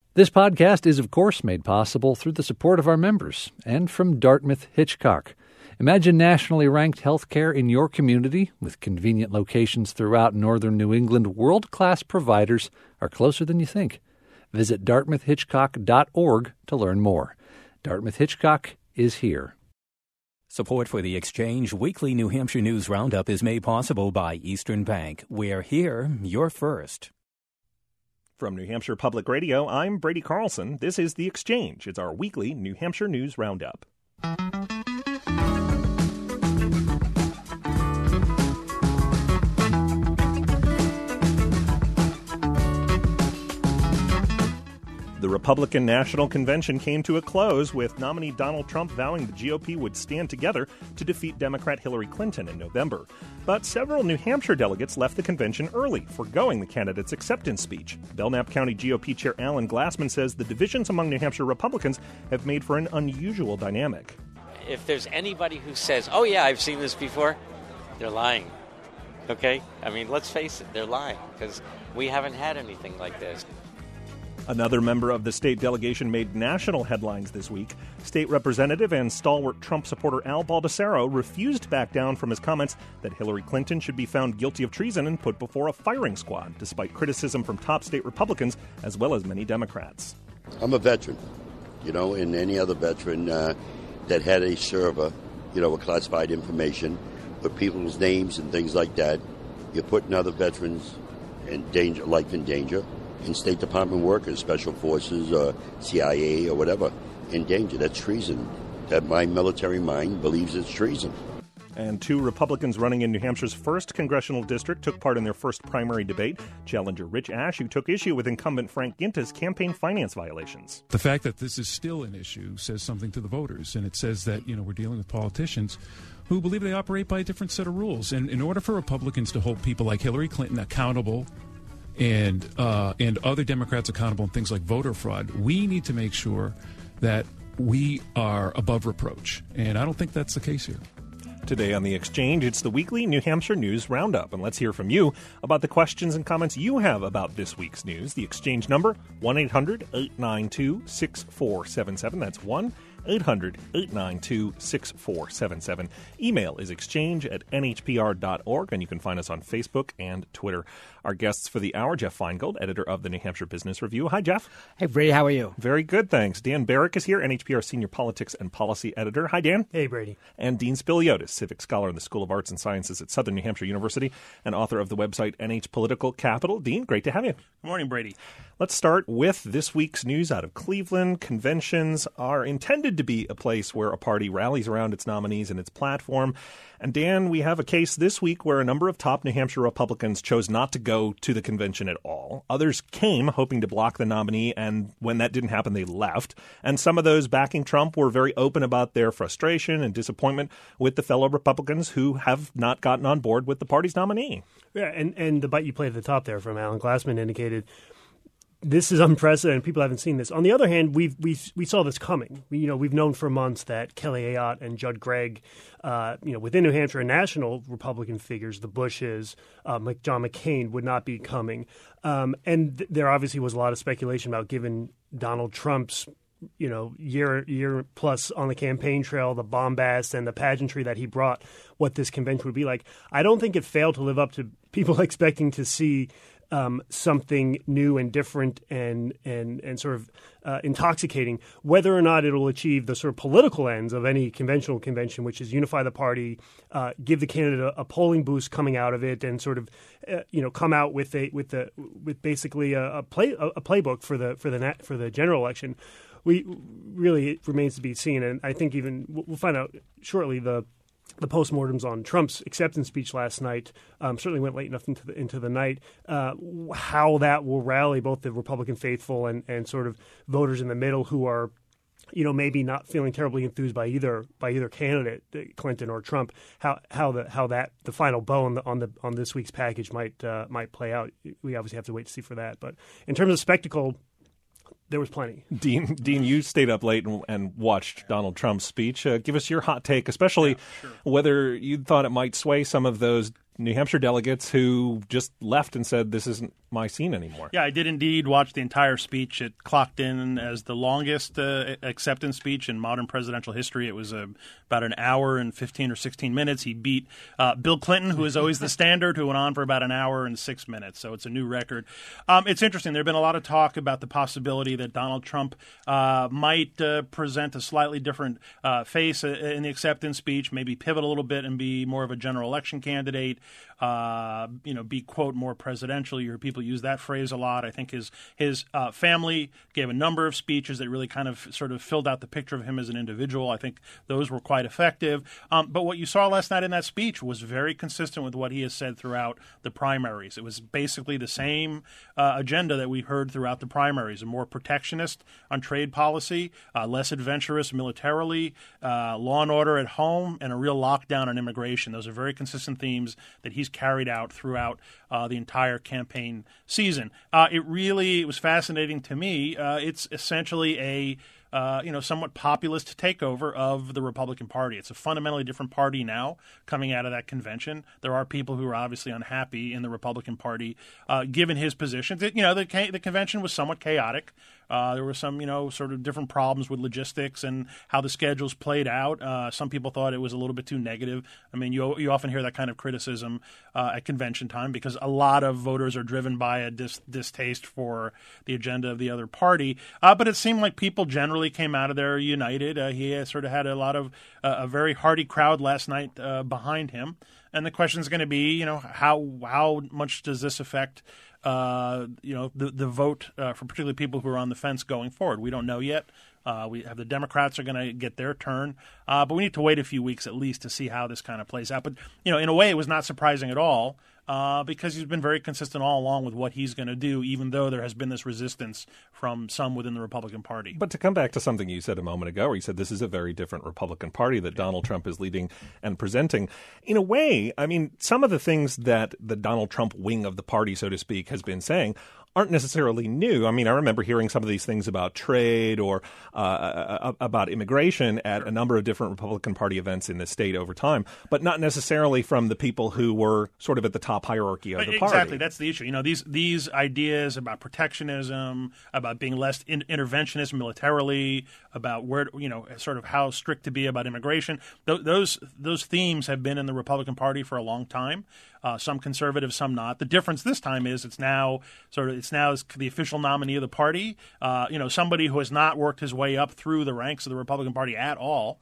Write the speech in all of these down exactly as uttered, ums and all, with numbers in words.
This podcast is, of course, made possible through the support of our members and from Dartmouth Hitchcock. Imagine nationally ranked healthcare in your community with convenient locations throughout northern New England. World-class providers are closer than you think. Visit dartmouth hitchcock dot org to learn more. Dartmouth Hitchcock is here. Support for the Exchange Weekly New Hampshire News Roundup is made possible by Eastern Bank. We're here, you're first. From New Hampshire Public Radio, I'm Brady Carlson. This is The Exchange. It's our weekly New Hampshire News Roundup. The Republican National Convention came to a close with nominee Donald Trump vowing the G O P would stand together to defeat Democrat Hillary Clinton in November. But several New Hampshire delegates left the convention early, foregoing the candidate's acceptance speech. Belknap County G O P Chair Alan Glassman says the divisions among New Hampshire Republicans have made for an unusual dynamic. If there's anybody who says, oh yeah, I've seen this before, they're lying. Okay? I mean, let's face it, they're lying, because we haven't had anything like this. Another member of the state delegation made national headlines this week. State Representative and stalwart Trump supporter Al Baldessaro refused to back down from his comments that Hillary Clinton should be found guilty of treason and put before a firing squad, despite criticism from top state Republicans as well as many Democrats. I'm a veteran, you know, and any other veteran uh, that had a server, you know, with classified information, with people's names and things like that. You're putting other veterans in danger, life in danger. In State Department workers, Special Forces, or C I A, or whatever, in danger. That's treason. That my military mind believes it's treason. And two Republicans running in New Hampshire's first congressional district took part in their first primary debate. Challenger Rich Ashew took issue with incumbent Frank Ginta's campaign finance violations. The fact that this is still an issue says something to the voters, and it says that, you know, we're dealing with politicians who believe they operate by a different set of rules. And in order for Republicans to hold people like Hillary Clinton accountable and uh, and other Democrats accountable in things like voter fraud, we need to make sure that we are above reproach. And I don't think that's the case here. Today on The Exchange, it's the weekly New Hampshire News Roundup. And let's hear from you about the questions and comments you have about this week's news. The Exchange number, one eight hundred eight nine two six four seven seven. That's one eight hundred eight nine two six four seven seven. Email is exchange at n h p r dot org, and you can find us on Facebook and Twitter. Our guests for the hour, Jeff Feingold, editor of the New Hampshire Business Review. Hi, Jeff. Hey, Brady. How are you? Very good, thanks. Dan Barrick is here, N H P R Senior Politics and Policy Editor. Hi, Dan. Hey, Brady. And Dean Spiliotis, Civic Scholar in the School of Arts and Sciences at Southern New Hampshire University and author of the website N H Political Capital. Dean, great to have you. Good morning, Brady. Let's start with this week's news out of Cleveland. Conventions are intended to be a place where a party rallies around its nominees and its platform. And Dan, we have a case this week where a number of top New Hampshire Republicans chose not to go to the convention at all. Others came hoping to block the nominee, and when that didn't happen, they left. And some of those backing Trump were very open about their frustration and disappointment with the fellow Republicans who have not gotten on board with the party's nominee. Yeah, and, and the bite you played at the top there from Alan Glassman indicated this is unprecedented. People haven't seen this. On the other hand, we've we we saw this coming. We, you know, we've known for months that Kelly Ayotte and Judd Gregg, uh, you know, within New Hampshire and national Republican figures, the Bushes, uh, John McCain, would not be coming. Um, and th- there obviously was a lot of speculation about, given Donald Trump's, you know, year year plus on the campaign trail, the bombast and the pageantry that he brought, what this convention would be like. I don't think it failed to live up to people expecting to see Um, something new and different and and and sort of uh, intoxicating. Whether or not it'll achieve the sort of political ends of any conventional convention, which is unify the party, uh, give the candidate a, a polling boost coming out of it, and sort of uh, you know come out with a with the with basically a, a play a, a playbook for the for the for the general election. We really it remains to be seen, and I think even we'll find out shortly the. The postmortems on Trump's acceptance speech last night um, certainly went late enough into the into the night. Uh, how that will rally both the Republican faithful and, and sort of voters in the middle who are, you know, maybe not feeling terribly enthused by either by either candidate, Clinton or Trump. How how the how that the final bow on the on the on this week's package might uh, might play out. We obviously have to wait to see for that. But in terms of spectacle, there was plenty. Dean, Dean, you stayed up late and, and watched Donald Trump's speech. Uh, give us your hot take, especially yeah, sure. whether you thought it might sway some of those New Hampshire delegates who just left and said this isn't my scene anymore. Yeah, I did indeed watch the entire speech. It clocked in as the longest uh, acceptance speech in modern presidential history. It was uh, about an hour and fifteen or sixteen minutes. He beat uh, Bill Clinton, who is always the standard, who went on for about an hour and six minutes. So it's a new record. Um, it's interesting. There have been a lot of talk about the possibility that Donald Trump uh, might uh, present a slightly different uh, face in the acceptance speech, maybe pivot a little bit and be more of a general election candidate, uh, you know, be, quote, more presidential. You hear people use that phrase a lot. I think his his uh, family gave a number of speeches that really kind of sort of filled out the picture of him as an individual. I think those were quite effective. Um, but what you saw last night in that speech was very consistent with what he has said throughout the primaries. It was basically the same uh, agenda that we heard throughout the primaries, a more protectionist on trade policy, uh, less adventurous militarily, uh, law and order at home, and a real lockdown on immigration. Those are very consistent themes that he's carried out throughout uh, the entire campaign season. Uh, it really it was fascinating to me. Uh, it's essentially a Uh, you know, somewhat populist takeover of the Republican Party. It's a fundamentally different party now coming out of that convention. There are people who are obviously unhappy in the Republican Party, uh, given his positions. It, you know, the the convention was somewhat chaotic. Uh, there were some, you know, sort of different problems with logistics and how the schedules played out. Uh, some people thought it was a little bit too negative. I mean, you you often hear that kind of criticism uh, at convention time because a lot of voters are driven by a dis- distaste for the agenda of the other party. Uh, but it seemed like people generally came out of there united. Uh, he uh, sort of had a lot of uh, a very hearty crowd last night uh, behind him. And the question is going to be, you know, how how much does this affect Uh, you know, the the vote uh, for particularly people who are on the fence going forward? We don't know yet. Uh, we have the Democrats are going to get their turn, uh, but we need to wait a few weeks at least to see how this kind of plays out. But you know, in a way, it was not surprising at all uh, because he's been very consistent all along with what he's going to do, even though there has been this resistance from some within the Republican Party. But to come back to something you said a moment ago, where you said this is a very different Republican Party that Donald Trump is leading and presenting. In a way, I mean, some of the things that the Donald Trump wing of the party, so to speak, has been saying aren't necessarily new. I mean, I remember hearing some of these things about trade or uh, about immigration at a number of different Republican Party events in the state over time, but not necessarily from the people who were sort of at the top hierarchy of the exactly. party. Exactly. That's the issue. You know, these these ideas about protectionism, about being less in, interventionist militarily, about where, you know, sort of how strict to be about immigration, th- those those themes have been in the Republican Party for a long time. Uh, some conservative, some not. The difference this time is it's now sort of it's now the official nominee of the party. Uh, you know, somebody who has not worked his way up through the ranks of the Republican Party at all.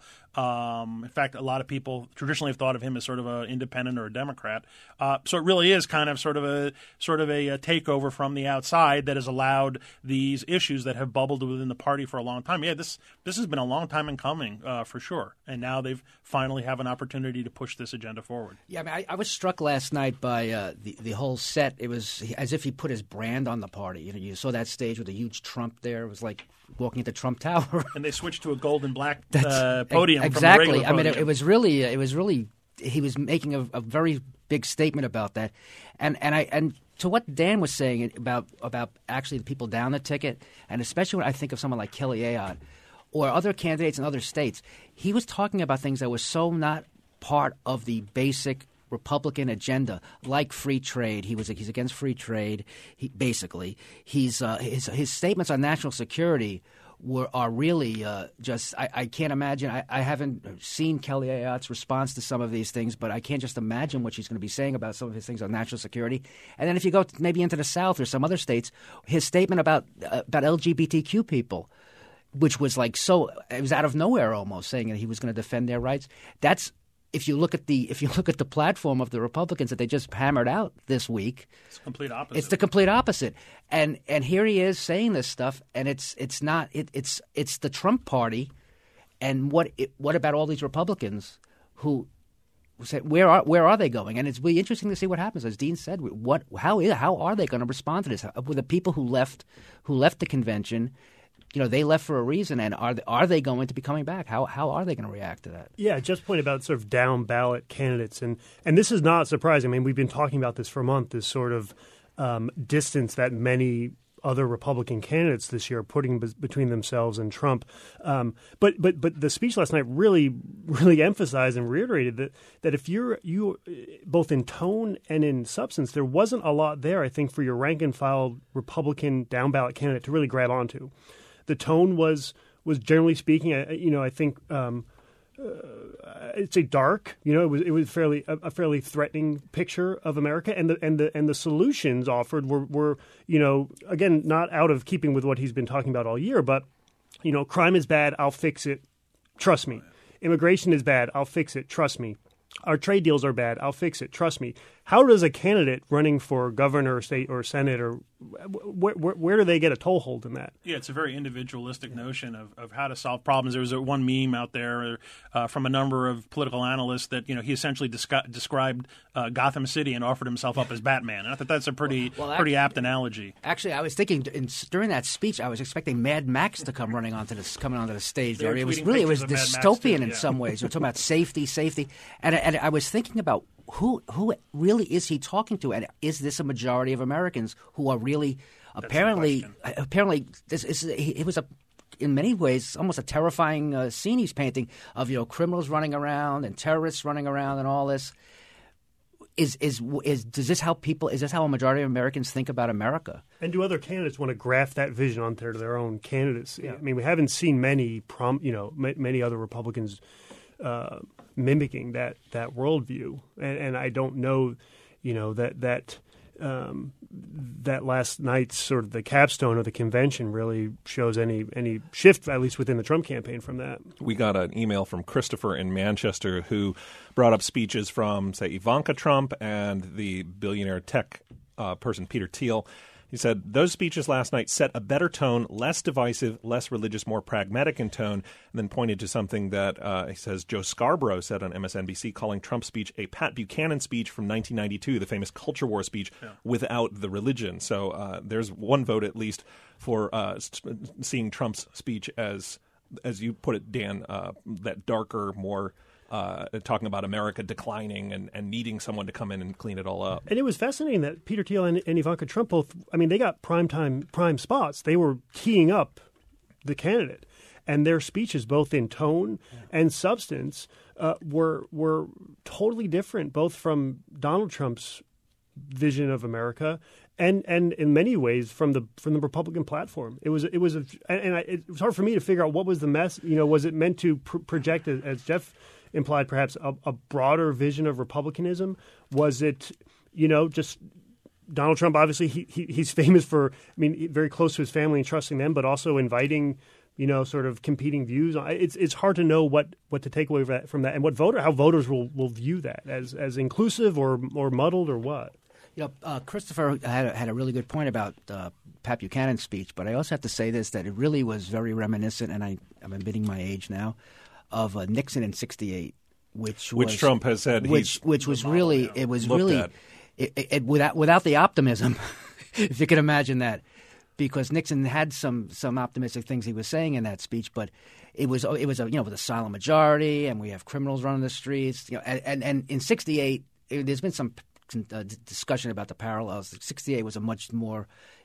Um, in fact, a lot of people traditionally have thought of him as sort of an independent or a Democrat. Uh, so it really is kind of sort of a sort of a, a takeover from the outside that has allowed these issues that have bubbled within the party for a long time. Yeah, this this has been a long time in coming uh, for sure, and now they've finally have an opportunity to push this agenda forward. Yeah, I mean, I, I was struck last night by uh, the the whole set. It was as if he put his brand on the party. You know, you saw that stage with a huge Trump there. It was like walking into Trump Tower. And they switched to a gold and black uh, podium. Exactly. From the I mean, podium. it, it was really, it was really. He was making a, a very big statement about that, and and I and to what Dan was saying about about actually the people down the ticket, and especially when I think of someone like Kelly Ayotte or other candidates in other states, he was talking about things that were so not part of the basic Republican agenda, like free trade. He was he's against free trade. He, basically, he's uh, his his statements on national security were are really uh, just I, I can't imagine. I, I haven't seen Kelly Ayotte's response to some of these things, but I can't just imagine what she's going to be saying about some of his things on national security. And then if you go to, maybe into the South or some other states, his statement about uh, about L G B T Q people, which was like so it was out of nowhere almost, saying that he was going to defend their rights. That's If you look at the if you look at the platform of the Republicans that they just hammered out this week, it's the complete opposite. It's the complete opposite. And and here he is saying this stuff, and it's it's not it, it's it's the Trump party. And what it, what about all these Republicans who said where are where are they going? And it's really interesting to see what happens. As Dean said, what how is how are they going to respond to this? With the people who left who left the convention. You know, they left for a reason, and are they, are they going to be coming back? How how are they going to react to that? Yeah, just point about sort of down ballot candidates, and and this is not surprising. I mean, we've been talking about this for a month. This sort of um, distance that many other Republican candidates this year, putting b- between themselves and Trump. Um, but but but the speech last night really really emphasized and reiterated that that if you're you both in tone and in substance, there wasn't a lot there, I think, for your rank and file Republican down ballot candidate to really grab onto. The tone was was generally speaking, I, you know, I think. Um, Uh, I'd say dark. You know, it was it was fairly a, a fairly threatening picture of America, and the and the and the solutions offered were were you know again not out of keeping with what he's been talking about all year, but you know, crime is bad, I'll fix it, trust me. Immigration is bad, I'll fix it, trust me. Our trade deals are bad, I'll fix it, trust me. How does a candidate running for governor, or state, or senate, or where, where, where do they get a toehold in that? Yeah, it's a very individualistic notion of, of how to solve problems. There was a, one meme out there uh, from a number of political analysts that you know he essentially descri- described uh, Gotham City and offered himself up as Batman. And I thought that's a pretty well, well, pretty apt analogy. Actually, I was thinking in, during that speech, I was expecting Mad Max to come running onto this coming onto the stage. There, it was really it was dystopian too, in yeah. some ways. We're talking about safety, safety, and and I was thinking about. Who who really is he talking to, and is this a majority of Americans who are really That's apparently apparently this is it was a in many ways almost a terrifying uh, scene he's painting of you know criminals running around and terrorists running around and all this. Is is is does this how people is this how a majority of Americans think about America? And do other candidates want to graft that vision onto their own candidacy? Yeah. I mean, we haven't seen many prom you know many other Republicans. Uh, mimicking that that worldview, and, and I don't know, you know that that um, that last night's sort of the capstone of the convention really shows any any shift, at least within the Trump campaign, from that. We got an email from Christopher in Manchester who brought up speeches from, say, Ivanka Trump and the billionaire tech uh, person Peter Thiel. He said, those speeches last night set a better tone, less divisive, less religious, more pragmatic in tone, and then pointed to something that uh, he says Joe Scarborough said on M S N B C, calling Trump's speech a Pat Buchanan speech from nineteen ninety-two, the famous culture war speech, yeah. without the religion. So uh, there's one vote at least for uh, seeing Trump's speech as, as you put it, Dan, uh, that darker, more Uh, talking about America declining and, and needing someone to come in and clean it all up. And it was fascinating that Peter Thiel and, and Ivanka Trump both, I mean, they got prime time, prime spots. They were teeing up the candidate. And their speeches, both in tone and substance, uh, were were totally different, both from Donald Trump's vision of America and, and in many ways from the from the Republican platform. It was it was a, and I, it was hard for me to figure out what was the mess. You know, was it meant to pr- project, as Jeff implied, perhaps a, a broader vision of republicanism? Was it, you know, just Donald Trump? Obviously, he, he he's famous for, I mean, very close to his family and trusting them, but also inviting, you know, sort of competing views. It's it's hard to know what, what to take away from that, and what voter how voters will, will view that as as inclusive or or muddled or what. You know, uh, Christopher had a, had a really good point about uh, Pat Buchanan's speech, but I also have to say this, that it really was very reminiscent, and I, I'm admitting my age now, of uh, Nixon in sixty-eight, which which was, Trump has said which he's which was really now. it was Looked really at. It, it, it, without without the optimism, if you can imagine that, because Nixon had some some optimistic things he was saying in that speech, but it was it was a you know with a silent majority, and we have criminals running the streets, you know, and and, and in sixty-eight it, there's been some uh, discussion about the parallels. sixty-eight was a much more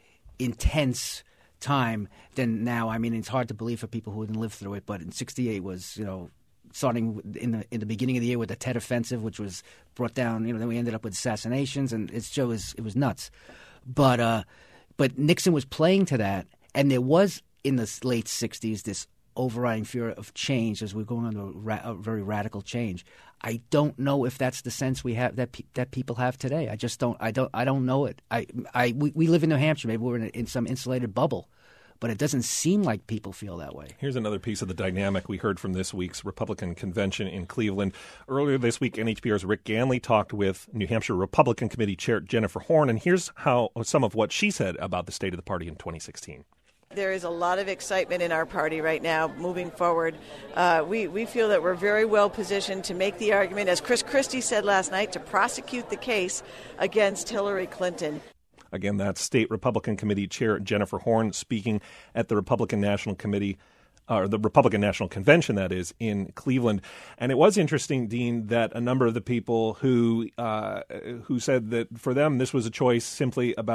intense time than now. I mean, it's hard to believe for people who didn't live through it, but in sixty-eight was, you know, starting in the in the beginning of the year with the Tet Offensive, which was brought down, you know, then we ended up with assassinations, and it's Joe was it was nuts. But uh, but Nixon was playing to that, and there was in the late sixties this overriding fear of change as we're going on a, ra- a very radical change. I don't know if that's the sense we have that pe- that people have today. I just don't. I don't. I don't know it. I. I. We, we live in New Hampshire. Maybe we're in, a, in some insulated bubble, but it doesn't seem like people feel that way. Here's another piece of the dynamic we heard from this week's Republican convention in Cleveland. Earlier this week, N H P R's Rick Ganley talked with New Hampshire Republican Committee Chair Jennifer Horn, and here's how some of what she said about the state of the party in twenty sixteen. There is a lot of excitement in our party right now moving forward. Uh, we, we feel that we're very well positioned to make the argument, as Chris Christie said last night, to prosecute the case against Hillary Clinton. Again, that's State Republican Committee Chair Jennifer Horn speaking at the Republican National Committee, or the Republican National Convention, that is, in Cleveland. And it was interesting, Dean, that a number of the people who uh, who said that for them this was a choice simply about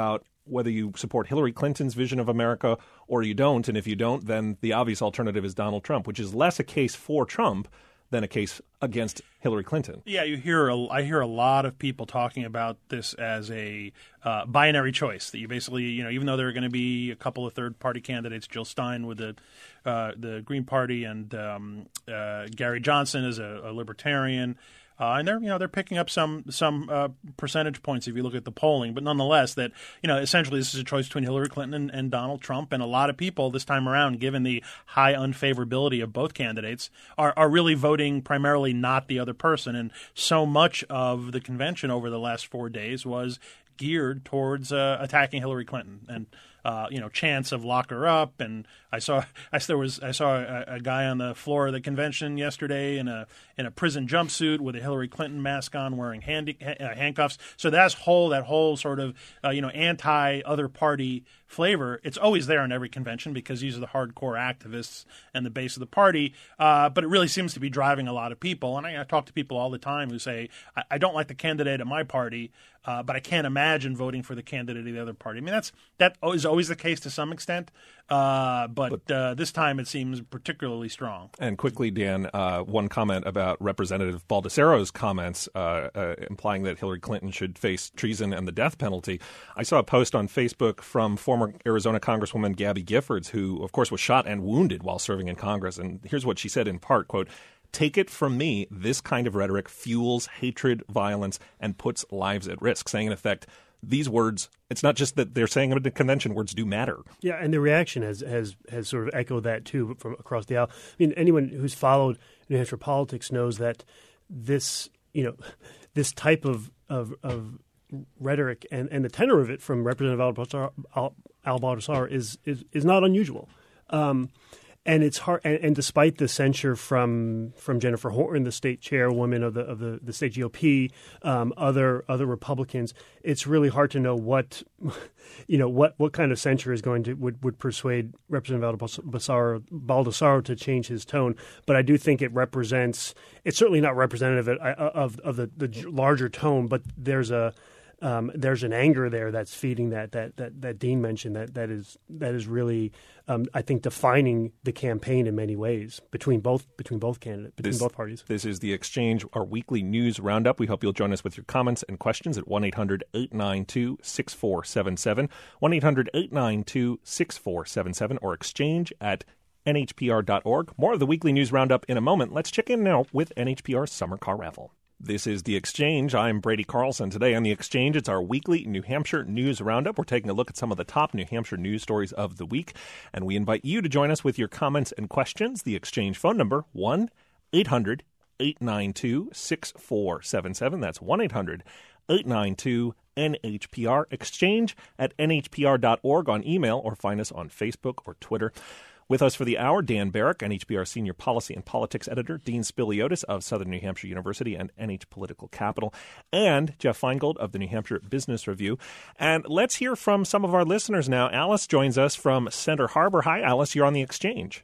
whether you support Hillary Clinton's vision of America or you don't. And if you don't, then the obvious alternative is Donald Trump, which is less a case for Trump than a case against Hillary Clinton. Yeah, you hear a, I hear a lot of people talking about this as a uh, binary choice, that you basically, you know, even though there are going to be a couple of third-party candidates, Jill Stein with the uh, the Green Party and um, uh, Gary Johnson is a, a libertarian. Uh, and they're, you know, they're picking up some some uh, percentage points if you look at the polling, but nonetheless, that, you know, essentially this is a choice between Hillary Clinton and, and Donald Trump, and a lot of people this time around, given the high unfavorability of both candidates, are are really voting primarily not the other person, and so much of the convention over the last four days was geared towards uh, attacking Hillary Clinton and. Uh, you know, chants of lock her up, and I saw, I there was, I saw a, a guy on the floor of the convention yesterday in a in a prison jumpsuit with a Hillary Clinton mask on, wearing handy, uh, handcuffs. So that's whole that whole sort of uh, you know anti other party flavor. It's always there in every convention because these are the hardcore activists and the base of the party. Uh, but it really seems to be driving a lot of people. And I, I talk to people all the time who say, I, I don't like the candidate of my party, uh, but I can't imagine voting for the candidate of the other party. I mean, that's that is always the case to some extent, uh, but, but uh, this time it seems particularly strong. And quickly, Dan, uh, one comment about Representative Baldessaro's comments uh, uh, implying that Hillary Clinton should face treason and the death penalty. I saw a post on Facebook from former Arizona Congresswoman Gabby Giffords, who, of course, was shot and wounded while serving in Congress. And here's what she said in part, quote, "Take it from me, this kind of rhetoric fuels hatred, violence, and puts lives at risk," saying in effect, these words, it's not just that they're saying them at the convention, words do matter. Yeah, and the reaction has, has, has sort of echoed that, too, from across the aisle. I mean, anyone who's followed New Hampshire politics knows that this, you know, this type of, of, of rhetoric and, and the tenor of it from Representative Al, Al, Al Baldessaro is, is, is not unusual. Um And it's hard, and, and despite the censure from from Jennifer Horton, the state chairwoman of the of the, the state G O P, um, other other Republicans, it's really hard to know what, you know, what, what kind of censure is going to would, would persuade Representative Baldessaro, Baldessaro to change his tone. But I do think it represents. It's certainly not representative of of, of the, the larger tone, but there's a. Um, there's an anger there that's feeding that that that, that Dean mentioned that, that is that is really um, I think defining the campaign in many ways between both between both candidates between this, both parties. This is The Exchange, our weekly news roundup. We hope you'll join us with your comments and questions at one eight hundred eight nine two six four seven seven, one eight hundred eight nine two six four seven seven, or exchange at N H P R dot org. More of the weekly news roundup in a moment. Let's check in now with N H P R's summer car raffle. This is The Exchange. I'm Brady Carlson. Today on The Exchange, it's our weekly New Hampshire news roundup. We're taking a look at some of the top New Hampshire news stories of the week, and we invite you to join us with your comments and questions. The Exchange phone number, one eight hundred eight nine two six four seven seven. That's one eight hundred eight nine two N H P R. Exchange at N H P R dot org on email, or find us on Facebook or Twitter. With us for the hour, Dan Barrick, N H P R Senior Policy and Politics Editor, Dean Spiliotis of Southern New Hampshire University and N H Political Capital, and Jeff Feingold of the New Hampshire Business Review. And let's hear from some of our listeners now. Alice joins us from Center Harbor. Hi, Alice. You're on The Exchange.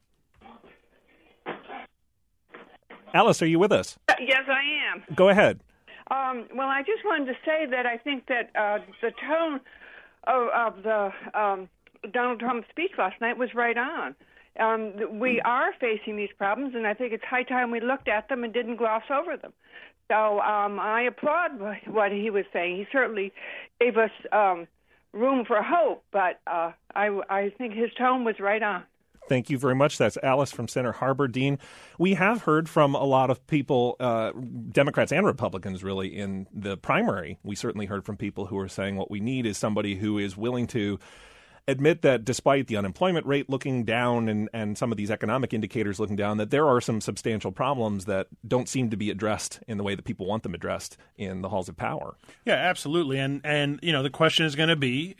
Alice, are you with us? Yes, I am. Go ahead. Um, well, I just wanted to say that I think that uh, the tone of, of the um, Donald Trump's speech last night was right on. Um, we are facing these problems, and I think it's high time we looked at them and didn't gloss over them. So um, I applaud what he was saying. He certainly gave us um, room for hope, but uh, I, I think his tone was right on. Thank you very much. That's Alice from Center Harbor. Dean, we have heard from a lot of people, uh, Democrats and Republicans, really, in the primary. We certainly heard from people who are saying what we need is somebody who is willing to admit that despite the unemployment rate looking down and, and some of these economic indicators looking down, that there are some substantial problems that don't seem to be addressed in the way that people want them addressed in the halls of power. Yeah, absolutely. And, and you know, the question is going to be,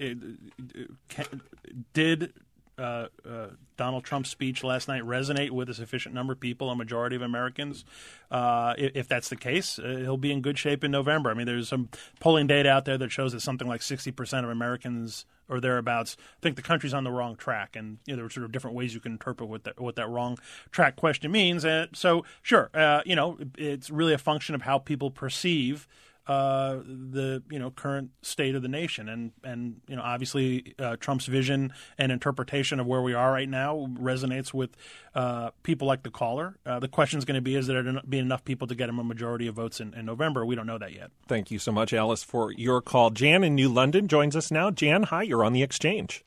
did uh, uh, Donald Trump's speech last night resonate with a sufficient number of people, a majority of Americans? Uh, if, if that's the case, uh, he'll be in good shape in November. I mean, there's some polling data out there that shows that something like sixty percent of Americans or thereabouts think the country's on the wrong track. And you know, there are sort of different ways you can interpret what that, what that wrong track question means. And so, sure, uh, you know, it's really a function of how people perceive uh, the you know current state of the nation, and and you know obviously uh, Trump's vision and interpretation of where we are right now resonates with uh, people like the caller. Uh, the question is going to be: is there be enough people to get him a majority of votes in, in November? We don't know that yet. Thank you so much, Alice, for your call. Jan in New London joins us now. Jan, hi, you're on the Exchange.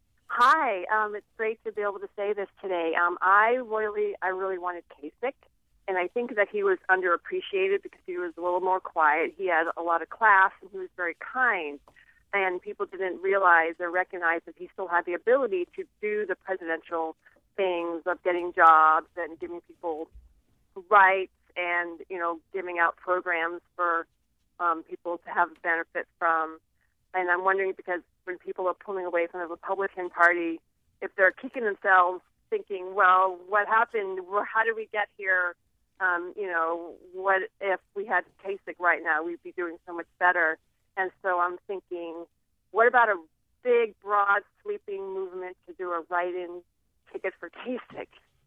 Hi, um, it's great to be able to say this today. Um, I really, I really wanted Kasich. And I think that he was underappreciated because he was a little more quiet. He had a lot of class, and he was very kind. And people didn't realize or recognize that he still had the ability to do the presidential things of getting jobs and giving people rights and, you know, giving out programs for um, people to have benefit from. And I'm wondering, because when people are pulling away from the Republican Party, if they're kicking themselves thinking, well, what happened? How did we get here? Um, you know, what if we had Kasich right now? We'd be doing so much better. And so I'm thinking, what about a big, broad, sweeping movement to do a write-in ticket for Kasich?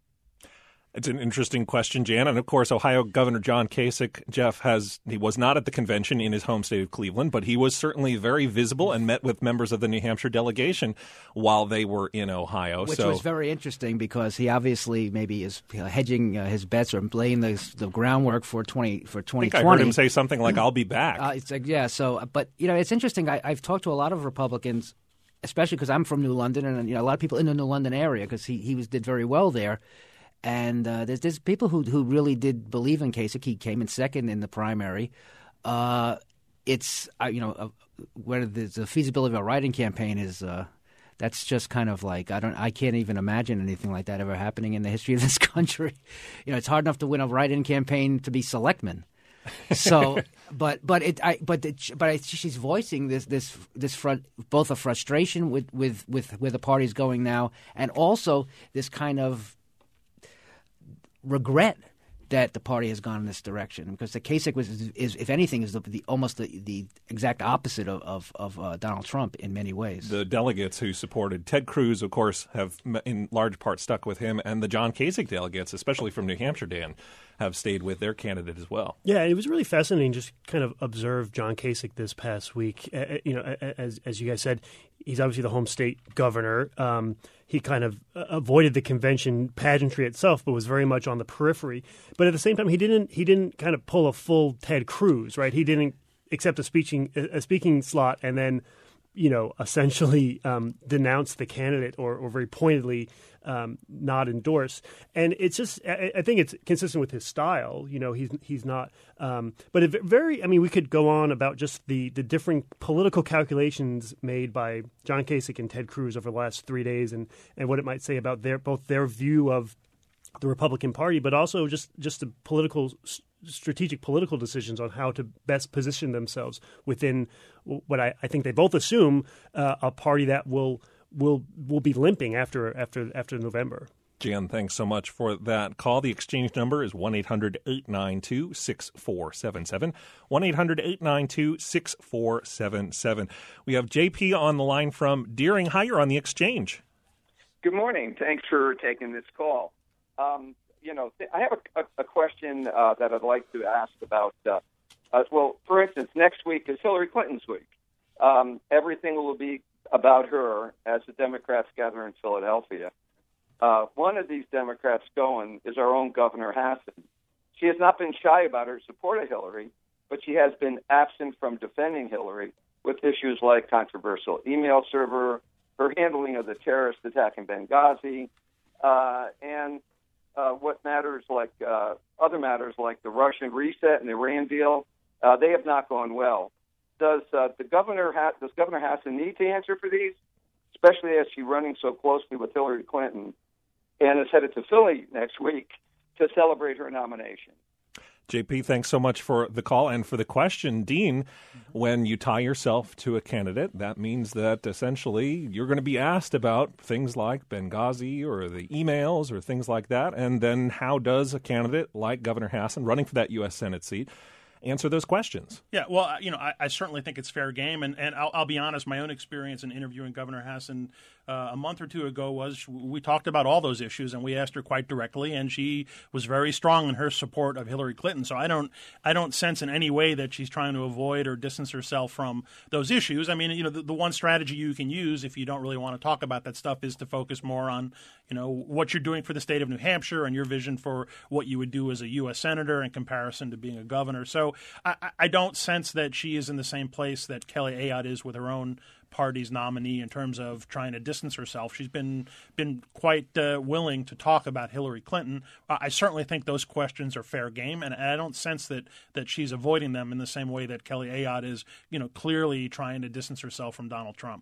It's an interesting question, Jan. And, of course, Ohio Governor John Kasich, Jeff, has he was not at the convention in his home state of Cleveland, but he was certainly very visible and met with members of the New Hampshire delegation while they were in Ohio. Which so, was very interesting because he obviously maybe is you know, hedging uh, his bets or laying the, the groundwork for twenty for twenty twenty. I think I heard him say something like, I'll be back. Uh, it's like, yeah, so, but, you know, it's interesting. I, I've talked to a lot of Republicans, especially because I'm from New London, and you know, a lot of people in the New London area because he, he was did very well there. And uh, there's, there's people who who really did believe in Kasich. He came in second in the primary. Uh, it's uh, you know uh, whether the, the feasibility of a writing campaign is uh, that's just kind of like I don't I can't even imagine anything like that ever happening in the history of this country. You know, it's hard enough to win a write-in campaign to be selectman. So, but but it I but it, but I, she's voicing this this this front both a frustration with with with where the party's going now, and also this kind of regret that the party has gone in this direction, because the Kasich was, is, is if anything, is the, the almost the, the exact opposite of of, of uh, Donald Trump in many ways. The delegates who supported Ted Cruz, of course, have in large part stuck with him, and the John Kasich delegates, especially from New Hampshire, Dan, have stayed with their candidate as well. Yeah, it was really fascinating just kind of observe John Kasich this past week. Uh, you know, as as you guys said, he's obviously the home state governor. Um, he kind of avoided the convention pageantry itself, but was very much on the periphery. But at the same time, he didn't he didn't kind of pull a full Ted Cruz, right? He didn't accept a speaking a speaking slot and then, you know, essentially um, denounce the candidate or, or very pointedly um, not endorse. And it's just, I, I think it's consistent with his style. You know, he's he's not, um, but it very, I mean, we could go on about just the, the different political calculations made by John Kasich and Ted Cruz over the last three days and, and what it might say about their both their view of the Republican Party, but also just, just the political strategic political decisions on how to best position themselves within what I, I think they both assume uh, a party that will will will be limping after after after November. Jan, thanks so much for that call. The Exchange number is one eight hundred eight nine two six four seven seven, one eight hundred eight nine two six four seven seven. We have J P on the line from Deering. Hi, you're on the Exchange. Good morning. Thanks for taking this call. Um, you know, I have a, a, a question uh, that I'd like to ask about. Uh, uh, well, for instance, next week is Hillary Clinton's week. Um, everything will be about her as the Democrats gather in Philadelphia. Uh, one of these Democrats going is our own Governor Hassan. She has not been shy about her support of Hillary, but she has been absent from defending Hillary with issues like controversial email server, her handling of the terrorist attack in Benghazi, uh, and Uh, what matters like uh, other matters like the Russian reset and the Iran deal, uh, they have not gone well. Does uh, the governor ha- does Governor Hassan need to answer for these, especially as she's running so closely with Hillary Clinton and is headed to Philly next week to celebrate her nomination? J P, thanks so much for the call and for the question. Dean, when you tie yourself to a candidate, that means that essentially you're going to be asked about things like Benghazi or the emails or things like that. And then how does a candidate like Governor Hassan, running for that U S Senate seat, answer those questions? Yeah, well, you know, I, I certainly think it's fair game. And, and I'll, I'll be honest, my own experience in interviewing Governor Hassan uh, a month or two ago was we talked about all those issues, and we asked her quite directly, and she was very strong in her support of Hillary Clinton. So I don't I don't sense in any way that she's trying to avoid or distance herself from those issues. I mean, you know, the, the one strategy you can use if you don't really want to talk about that stuff is to focus more on, you know, what you're doing for the state of New Hampshire and your vision for what you would do as a U S senator in comparison to being a governor. So I, I don't sense that she is in the same place that Kelly Ayotte is with her own party's nominee in terms of trying to distance herself. She's been been quite uh, willing to talk about Hillary Clinton. Uh, I certainly think those questions are fair game, and, and I don't sense that that she's avoiding them in the same way that Kelly Ayotte is, you know, clearly trying to distance herself from Donald Trump.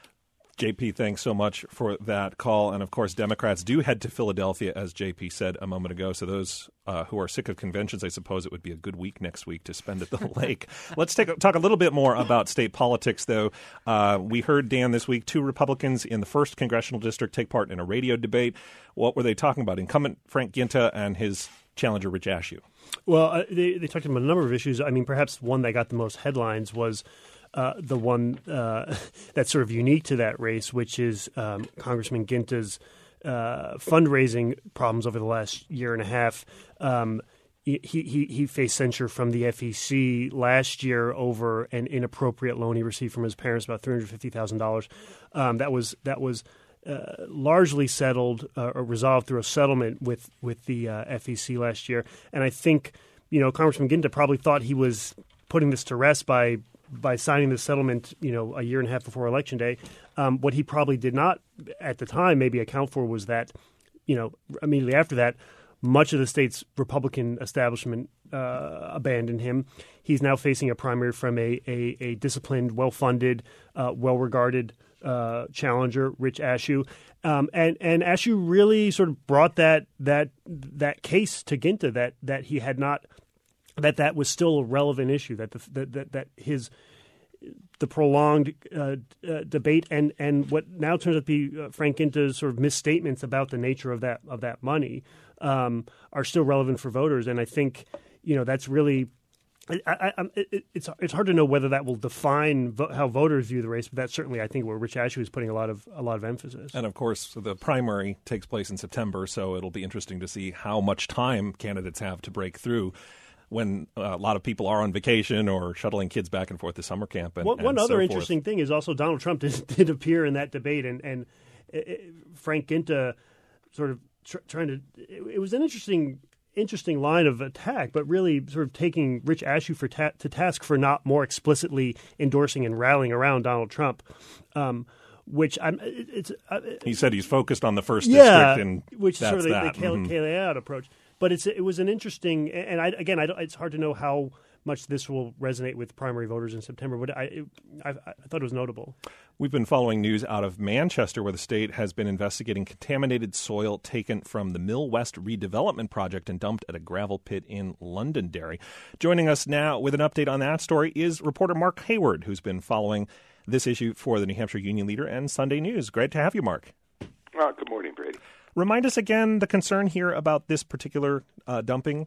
J P, thanks so much for that call. And, of course, Democrats do head to Philadelphia, as J P said a moment ago. So those uh, who are sick of conventions, I suppose it would be a good week next week to spend at the lake. Let's take a, talk a little bit more about state politics, though. Uh, we heard, Dan, this week, two Republicans in the first congressional district take part in a radio debate. What were they talking about? Incumbent Frank Ginta and his challenger, Rich Ashew. Well, uh, they, they talked about a number of issues. I mean, perhaps one that got the most headlines was Uh, the one uh, that's sort of unique to that race, which is um, Congressman Ginta's uh, fundraising problems over the last year and a half. Um, he, he he faced censure from the F E C last year over an inappropriate loan he received from his parents, about three hundred fifty thousand dollars. Um, that was that was uh, largely settled uh, or resolved through a settlement with with the uh, F E C last year. And I think, you know, Congressman Ginta probably thought he was putting this to rest by by signing the settlement, you know, a year and a half before Election Day. Um, what he probably did not at the time maybe account for was that, you know, immediately after that, much of the state's Republican establishment uh, abandoned him. He's now facing a primary from a, a, a disciplined, well-funded, uh, well-regarded uh, challenger, Rich Ashew. Um, and, and Ashew really sort of brought that that that case to Ginta that that he had not that that was still a relevant issue, that the, that, that that his the prolonged uh, uh, debate and, and what now turns out to be uh, Frank Ginta's sort of misstatements about the nature of that of that money um, are still relevant for voters. And I think, you know, that's really I, I, I, it, it's it's hard to know whether that will define vo- how voters view the race, but that's certainly, I think, where Rich Ashew is putting a lot of a lot of emphasis. And of course, the primary takes place in September, so it'll be interesting to see how much time candidates have to break through when uh, a lot of people are on vacation or shuttling kids back and forth to summer camp. And, one and one so other forth. interesting thing is also Donald Trump did, did appear in that debate, and, and it, it, Frank Ginta sort of tr- trying to it, – it was an interesting interesting line of attack, but really sort of taking Rich Ashew for ta- to task for not more explicitly endorsing and rallying around Donald Trump. Um, Which I'm, it's. Uh, he said he's focused on the first yeah, district, and which that's is sort of that. the, the mm-hmm. Kelly Ayotte approach. But it's it was an interesting, and I, again, I don't, it's hard to know how much this will resonate with primary voters in September. But I, it, I, I thought it was notable. We've been following news out of Manchester, where the state has been investigating contaminated soil taken from the Mill West redevelopment project and dumped at a gravel pit in Londonderry. Joining us now with an update on that story is reporter Mark Hayward, who's been following this issue for the New Hampshire Union Leader and Sunday News. Great to have you, Mark. Uh, good morning, Brady. Remind us again the concern here about this particular uh, dumping.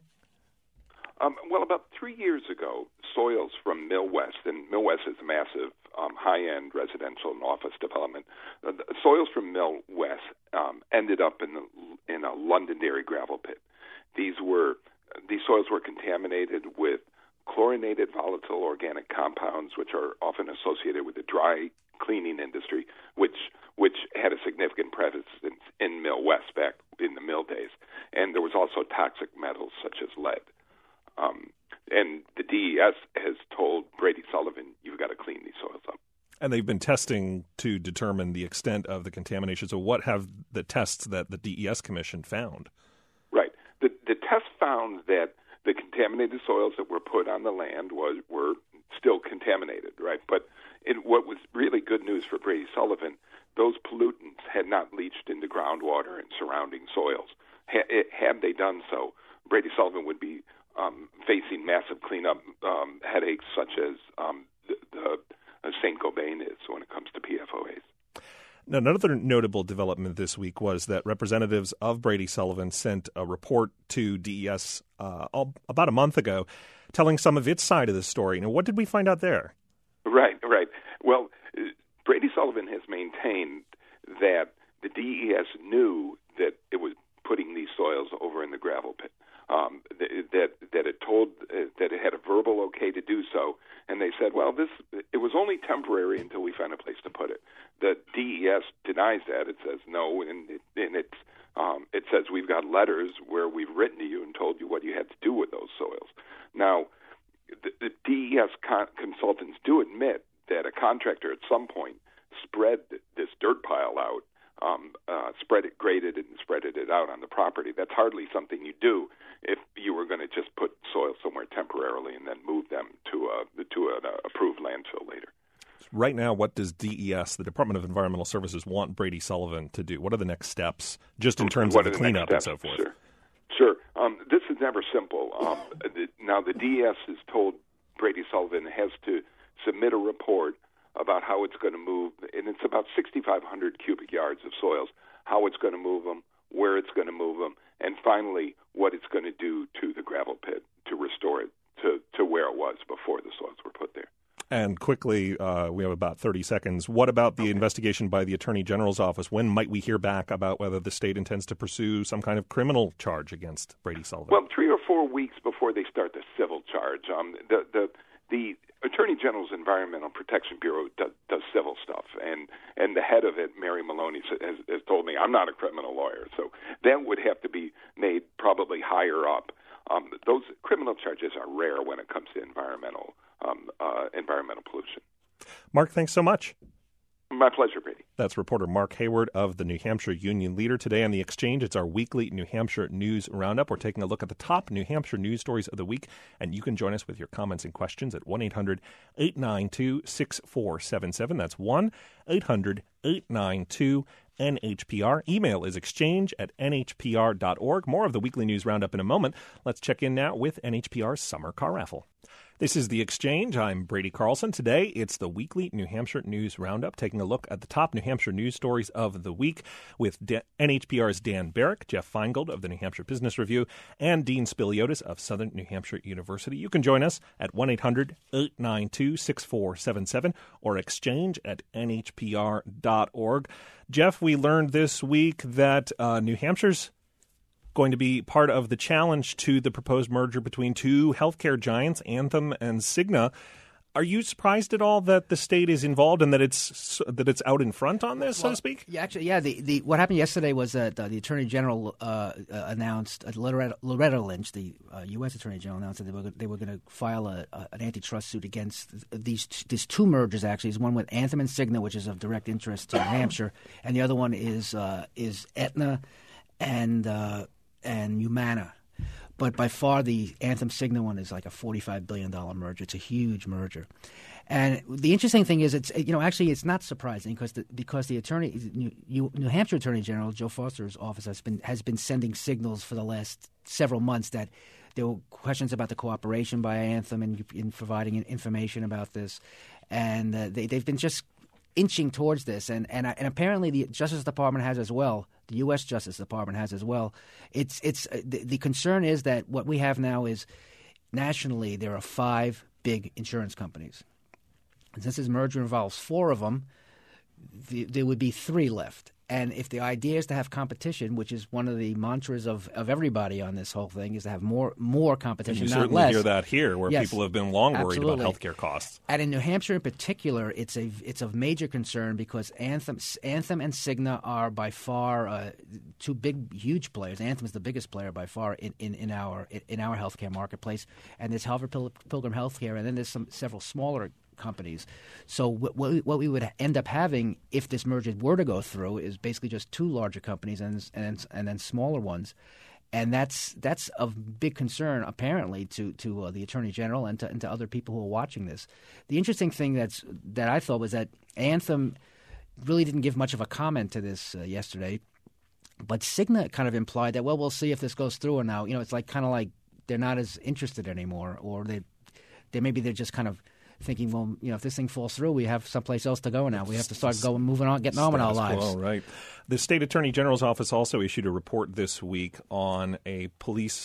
Um, well, about three years ago, soils from Mill West, and Mill West is a massive um, high-end residential and office development. Uh, the soils from Mill West um, ended up in the, in a Londonderry gravel pit. These were these soils were contaminated with chlorinated volatile organic compounds, which are often associated with the dry cleaning industry, which which had a significant presence in, in Mill West back in the mill days. And there was also toxic metals such as lead. Um, and the D E S has told Brady Sullivan, you've got to clean these soils up. And they've been testing to determine the extent of the contamination. So what have the tests that the D E S Commission found? Right. The, the test found that the contaminated soils that were put on the land was were still contaminated, right? But in what was really good news for Brady Sullivan, those pollutants had not leached into groundwater and surrounding soils. Ha- it, had they done so, Brady Sullivan would be um, facing massive cleanup um, headaches such as um, the, the uh, Saint Gobain is when it comes to P F O As. Now, another notable development this week was that representatives of Brady Sullivan sent a report to D E S uh, all, about a month ago telling some of its side of the story. Now, what did we find out there? Right, right. Well, Brady Sullivan has maintained that the D E S knew that it was putting these soils over in the gravel pit. Um, that that it told uh, that it had a verbal okay to do so, and they said, well, this it was only temporary until we found a place to put it. The D E S denies that. It says no, and it, and it's um, it says we've got letters where we've written to you and told you what you had to do with those soils. Now, the, the D E S con- consultants do admit that a contractor at some point spread this dirt pile out. Um, uh, spread it, graded it, and spreaded it out on the property. That's hardly something you do if you were going to just put soil somewhere temporarily and then move them to a to an uh, approved landfill later. Right now, what does D E S, the Department of Environmental Services, want Brady Sullivan to do? What are the next steps, just in terms what of the cleanup and so forth? Sure. Sure. Um, this is never simple. Um, the, now, the D E S has told Brady Sullivan has to submit a report about how it's going to move, and it's about sixty-five hundred cubic yards of soils, how it's going to move them, where it's going to move them, and finally what it's going to do to the gravel pit to restore it to, to where it was before the soils were put there. And quickly, uh, we have about thirty seconds. What about the okay. investigation by the Attorney General's office? When might we hear back about whether the state intends to pursue some kind of criminal charge against Brady Sullivan? Well, three or four weeks before they start the civil charge. Um, the, the, the Attorney General's Environmental Protection Bureau does, does civil stuff, and, and the head of it, Mary Maloney, has, has told me, I'm not a criminal lawyer, so that would have to be made probably higher up. Um, those criminal charges are rare when it comes to environmental um, uh, environmental pollution. Mark, thanks so much. My pleasure, Brady. That's reporter Mark Hayward of the New Hampshire Union Leader. Today on The Exchange, it's our weekly New Hampshire News Roundup. We're taking a look at the top New Hampshire news stories of the week, and you can join us with your comments and questions at one eight hundred eight nine two six four seven seven. That's one eight hundred eight nine two N H P R. Email is exchange at N H P R dot org. More of the weekly news roundup in a moment. Let's check in now with N H P R's summer car raffle. This is The Exchange. I'm Brady Carlson. Today, it's the weekly New Hampshire News Roundup, taking a look at the top New Hampshire news stories of the week with D- N H P R's Dan Barrick, Jeff Feingold of the New Hampshire Business Review, and Dean Spiliotis of Southern New Hampshire University. You can join us at one eight hundred eight nine two six four seven seven or exchange at N H P R dot org. Jeff, we learned this week that uh, New Hampshire's going to be part of the challenge to the proposed merger between two healthcare giants, Anthem and Cigna. Are you surprised at all that the state is involved and that it's that it's out in front on this, well, so to speak? Yeah, actually, yeah. The, the what happened yesterday was that uh, the Attorney General uh, uh, announced uh, Loretta, Loretta Lynch, the uh, U S Attorney General, announced that they were they were going to file a, a, an antitrust suit against these these two mergers. Actually, is one with Anthem and Cigna, which is of direct interest to New Hampshire, and the other one is uh, is Aetna and uh, and Humana. But by far, the Anthem Cigna one is like a forty-five billion dollars merger. It's a huge merger. And the interesting thing is, it's you know actually it's not surprising because the, because the attorney New, New Hampshire Attorney General Joe Foster's office has been has been sending signals for the last several months that there were questions about the cooperation by Anthem in, in providing information about this, and uh, they they've been just inching towards this, and and, and apparently the Justice Department has as well. The U S Justice Department has as well. It's it's uh, the, the concern is that what we have now is nationally there are five big insurance companies. And since this merger involves four of them, the, there would be three left. And if the idea is to have competition, which is one of the mantras of, of everybody on this whole thing, is to have more more competition, and you not certainly less. hear that here, where yes, people have been long worried absolutely. about healthcare costs. And in New Hampshire, in particular, it's a it's of major concern because Anthem Anthem and Cigna are by far uh, two big, huge players. Anthem is the biggest player by far in, in, in our in our healthcare marketplace, and there's Harvard Pilgrim Healthcare, and then there's some several smaller companies. So what, what we would end up having if this merger were to go through is basically just two larger companies and and and then smaller ones, and that's that's of big concern apparently to to uh, the Attorney General and to, and to other people who are watching this. The interesting thing that's that I thought was that Anthem really didn't give much of a comment to this uh, yesterday, but Cigna kind of implied that well we'll see if this goes through or now. You know, it's like kind of like they're not as interested anymore, or they they maybe they're just kind of thinking, well, you know, if this thing falls through, we have someplace else to go now. We have to start going, moving on, getting on with our lives. All right. The State Attorney General's office also issued a report this week on a police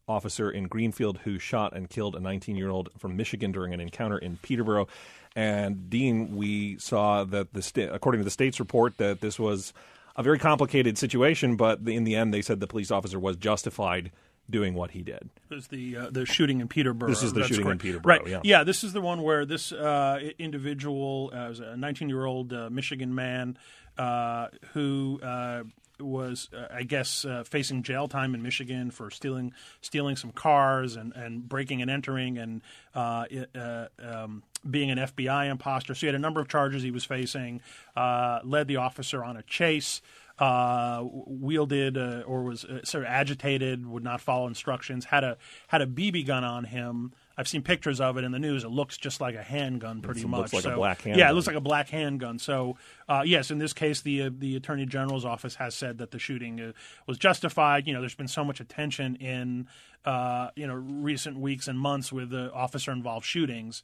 officer in Greenfield who shot and killed a nineteen-year-old from Michigan during an encounter in Peterborough. And, Dean, we saw that, the sta- according to the state's report, that this was a very complicated situation, but in the end they said the police officer was justified doing what he did. It was the uh, the shooting in Peterborough. This is the That's shooting correct. in Peterborough, right? yeah. Yeah, this is the one where this uh, individual, uh, was a nineteen-year-old uh, Michigan man uh, who uh, was, uh, I guess, uh, facing jail time in Michigan for stealing stealing some cars and, and breaking and entering and uh, uh, um, being an F B I imposter. So he had a number of charges he was facing, uh, led the officer on a chase. Uh, wielded uh, or was uh, sort of agitated, would not follow instructions, had a had a B B gun on him. I've seen pictures of it in the news. It looks just like a handgun, pretty It much. looks like so, a black handgun. Yeah, it looks like a black handgun. So, uh, yes, in this case, the uh, the Attorney General's office has said that the shooting uh, was justified. You know, there's been so much attention in uh, you know recent weeks and months with the officer-involved shootings.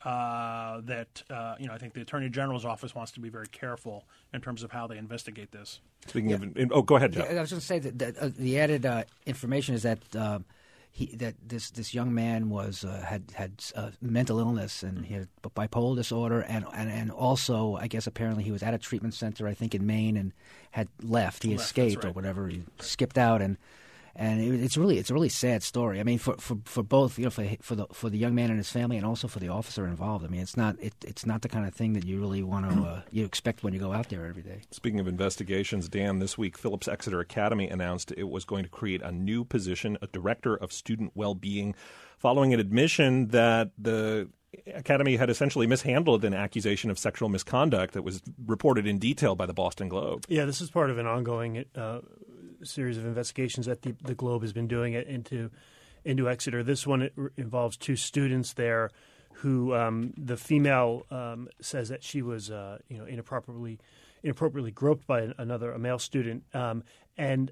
Uh, that uh, you know, I think the Attorney General's office wants to be very careful in terms of how they investigate this. Speaking yeah. of, oh, go ahead, Jeff. Yeah, I was going to say that, that uh, the added uh, information is that uh, he that this this young man was uh, had had uh, mental illness and he had bipolar disorder and, and and also I guess apparently he was at a treatment center I think in Maine and had left. He left, escaped right. or whatever. He skipped out and. And it, it's really it's a really sad story. I mean, for, for, for both you know for for the for the young man and his family, and also for the officer involved. I mean, it's not it, it's not the kind of thing that you really want to uh, you expect when you go out there every day. Speaking of investigations, Dan, this week Phillips Exeter Academy announced it was going to create a new position, a director of student well-being, following an admission that the Academy had essentially mishandled an accusation of sexual misconduct that was reported in detail by the Boston Globe. Yeah, this is part of an ongoing uh, series of investigations that the, the Globe has been doing it into into Exeter. This one it involves two students there who um, the female um, says that she was uh, you know inappropriately inappropriately groped by another a male student, um, and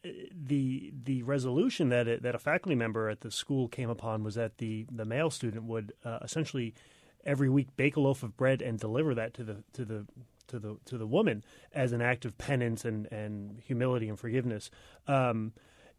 the the resolution that it, that a faculty member at the school came upon was that the the male student would uh, essentially every week bake a loaf of bread and deliver that to the to the to the to the woman as an act of penance and, and humility and forgiveness. Um,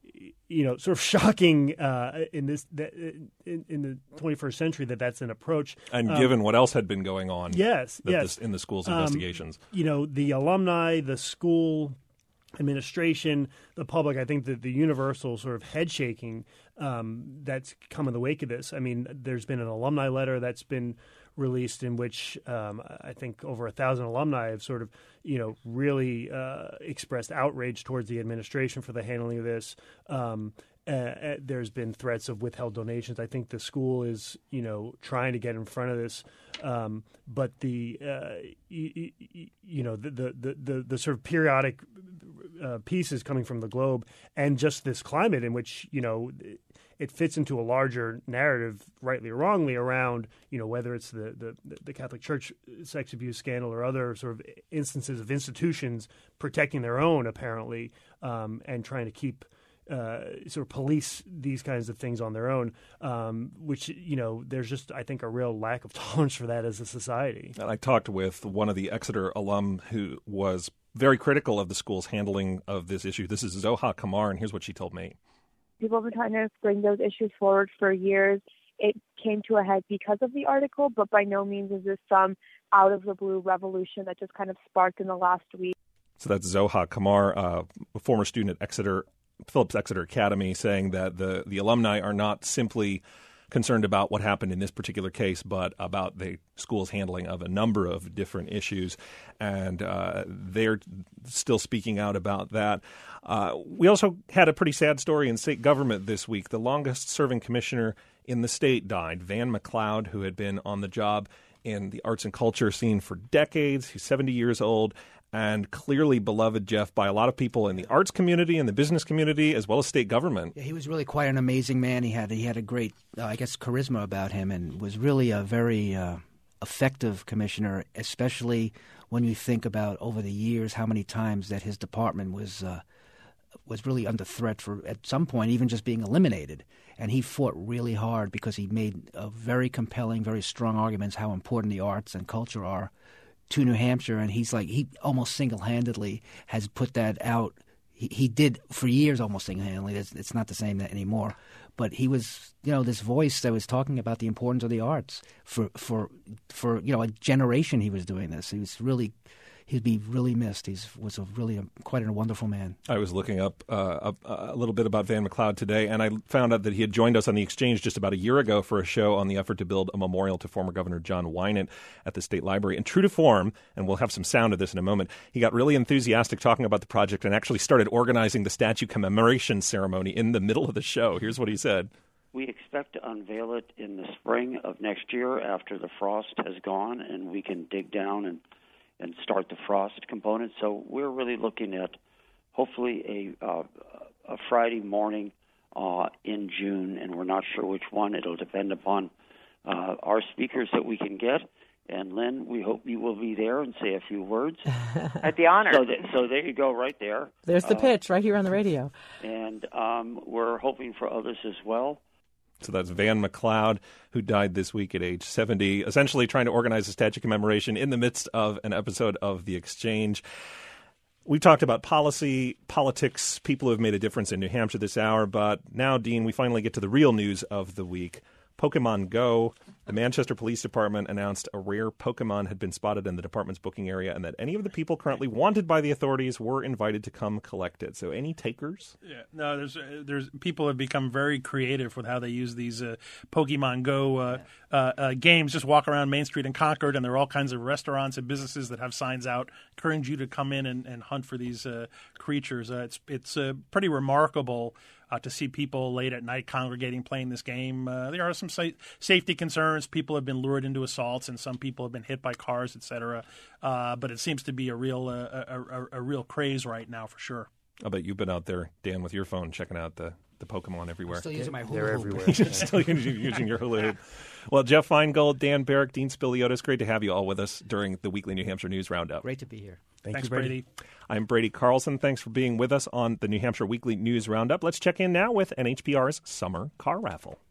you know, sort of shocking uh, in this that, in, in the twenty-first century that that's an approach. And um, given what else had been going on, yes, that yes, this, in the school's um, investigations, you know, the alumni, the school administration, the public, I think that the universal sort of head shaking um, that's come in the wake of this. I mean, there's been an alumni letter that's been released in which um, I think over a thousand alumni have sort of, you know, really uh, expressed outrage towards the administration for the handling of this. Um, uh, there's been threats of withheld donations. I think the school is, you know, trying to get in front of this. Um, but the, uh, you, you know, the, the, the, the sort of periodic uh, pieces coming from the Globe and just this climate in which, you know, it fits into a larger narrative, rightly or wrongly, around, you know, whether it's the, the, the Catholic Church sex abuse scandal or other sort of instances of institutions protecting their own, apparently, um, and trying to keep uh, sort of police these kinds of things on their own, um, which, you know, there's just, I think, a real lack of tolerance for that as a society. And I talked with one of the Exeter alum who was very critical of the school's handling of this issue. This is Zoha Kamar, and here's what she told me. People have been trying to bring those issues forward for years. It came to a head because of the article, but by no means is this some out-of-the-blue revolution that just kind of sparked in the last week. So that's Zoha Kamar, uh, a former student at Exeter, Phillips Exeter Academy, saying that the, the alumni are not simply concerned about what happened in this particular case, but about the school's handling of a number of different issues. And uh, they're still speaking out about that. Uh, we also had a pretty sad story in state government this week. The longest-serving commissioner in the state died, Van McLeod, who had been on the job in the arts and culture scene for decades. He's seventy years old and clearly beloved, Jeff, by a lot of people in the arts community and the business community, as well as state government. Yeah, he was really quite an amazing man. He had he had a great, uh, I guess, charisma about him, and was really a very uh, effective commissioner, especially when you think about over the years how many times that his department was uh, was really under threat for, at some point, even just being eliminated. And he fought really hard because he made uh, very compelling, very strong arguments how important the arts and culture are to New Hampshire. And he's like, he almost single-handedly has put that out, he, he did for years almost single-handedly. It's, it's not the same anymore. But he was, you know, this voice that was talking about the importance of the arts. For, for, for you know, a generation he was doing this. He was really... He'd be really missed. He was a really a, quite a wonderful man. I was looking up uh, a, a little bit about Van McLeod today, and I found out that he had joined us on the Exchange just about a year ago for a show on the effort to build a memorial to former Governor John Wynant at the State Library. And true to form, and we'll have some sound of this in a moment, he got really enthusiastic talking about the project and actually started organizing the statue commemoration ceremony in the middle of the show. Here's what he said. We expect to unveil it in the spring of next year after the frost has gone and we can dig down and and start the frost component. So we're really looking at hopefully a, uh, a Friday morning uh, in June, and we're not sure which one. It'll depend upon uh, our speakers that we can get. And Lynn, we hope you will be there and say a few words. I'd be honored. So, that, so there you go, right there. There's the uh, pitch right here on the radio. And um, we're hoping for others as well. So that's Van McLeod, who died this week at age seventy, essentially trying to organize a statue commemoration in the midst of an episode of The Exchange. We've talked about policy, politics, people who have made a difference in New Hampshire this hour, but now, Dean, we finally get to the real news of the week. Pokemon Go. The Manchester Police Department announced a rare Pokemon had been spotted in the department's booking area and that any of the people currently wanted by the authorities were invited to come collect it. So any takers? Yeah, no, there's uh, there's people have become very creative with how they use these uh, Pokemon Go uh, uh, uh, games. Just walk around Main Street in Concord, and there are all kinds of restaurants and businesses that have signs out encouraging you to come in and, and hunt for these uh, creatures. Uh, it's it's uh, pretty remarkable Uh, to see people late at night congregating playing this game. Uh, there are some sa- safety concerns. People have been lured into assaults, and some people have been hit by cars, et cetera. Uh, but it seems to be a real uh, a, a, a real craze right now for sure. I bet you've been out there, Dan, with your phone checking out the, the Pokemon everywhere. I'm still using my hula They're hoop. everywhere. You're still using your hula hoop. Well, Jeff Feingold, Dan Barrick, Dean Spiliotis, great to have you all with us during the weekly New Hampshire News Roundup. Great to be here. Thank Thanks, you, Brady. Brady. I'm Brady Carlson. Thanks for being with us on the New Hampshire Weekly News Roundup. Let's check in now with N H P R's Summer Car Raffle.